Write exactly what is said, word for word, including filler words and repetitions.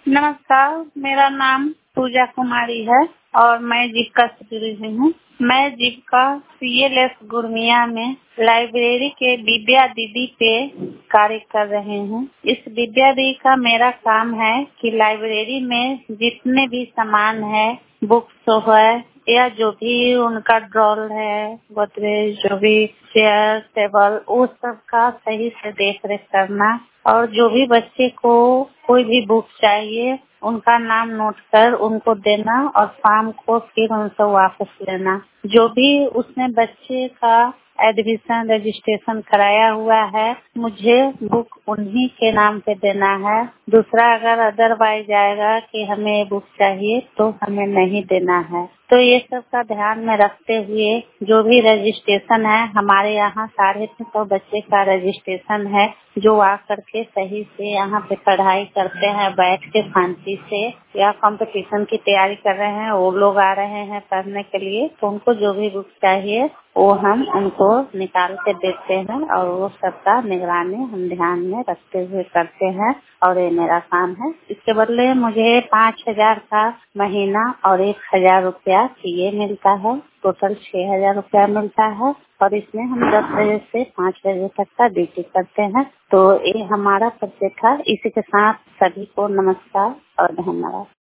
नमस्कार, मेरा नाम पूजा कुमारी है और मैं जीविका से जुड़ी हुई हूँ। मैं जीविका सीएलएस गुरमिया में लाइब्रेरी के विद्या दीदी पे कार्य कर रही हूँ। इस विद्या दीदी का मेरा काम है कि लाइब्रेरी में जितने भी सामान है, बुक्स है या जो भी उनका ड्रॉल है, गोदरेज, जो भी चेयर टेबल, उस सब का सही से देख रेख करना और जो भी बच्चे को कोई भी बुक चाहिए उनका नाम नोट कर उनको देना और शाम को फिर उनसे वापस लेना। जो भी उसने बच्चे का एडमिशन रजिस्ट्रेशन कराया हुआ है, मुझे बुक उन्हीं के नाम पे देना है। दूसरा अगर अदरवाइज आएगा कि हमें बुक चाहिए तो हमें नहीं देना है। तो ये सब का ध्यान में रखते हुए जो भी रजिस्ट्रेशन है, हमारे यहाँ साढ़े तीन सौ बच्चे का रजिस्ट्रेशन है जो आ करके सही से यहाँ पे पढ़ाई करते हैं बैठ के शांति से, या कंपटीशन की तैयारी कर रहे हैं, वो लोग आ रहे हैं पढ़ने के लिए, तो उनको जो भी बुक चाहिए वो हम उनको निकाल के देते हैं और वो सबका निगरानी हम ध्यान में रखते हुए करते हैं और ये मेरा काम है। इसके बदले मुझे पाँच हजार का महीना और एक हजार रुपया सीए मिलता है। टोटल छह हजार रुपया मिलता है और इसमें हम दस बजे से पाँच बजे तक का ड्यूटी करते हैं। तो ये हमारा प्रोजेक्ट है। इसी के साथ सभी को नमस्कार और धन्यवाद।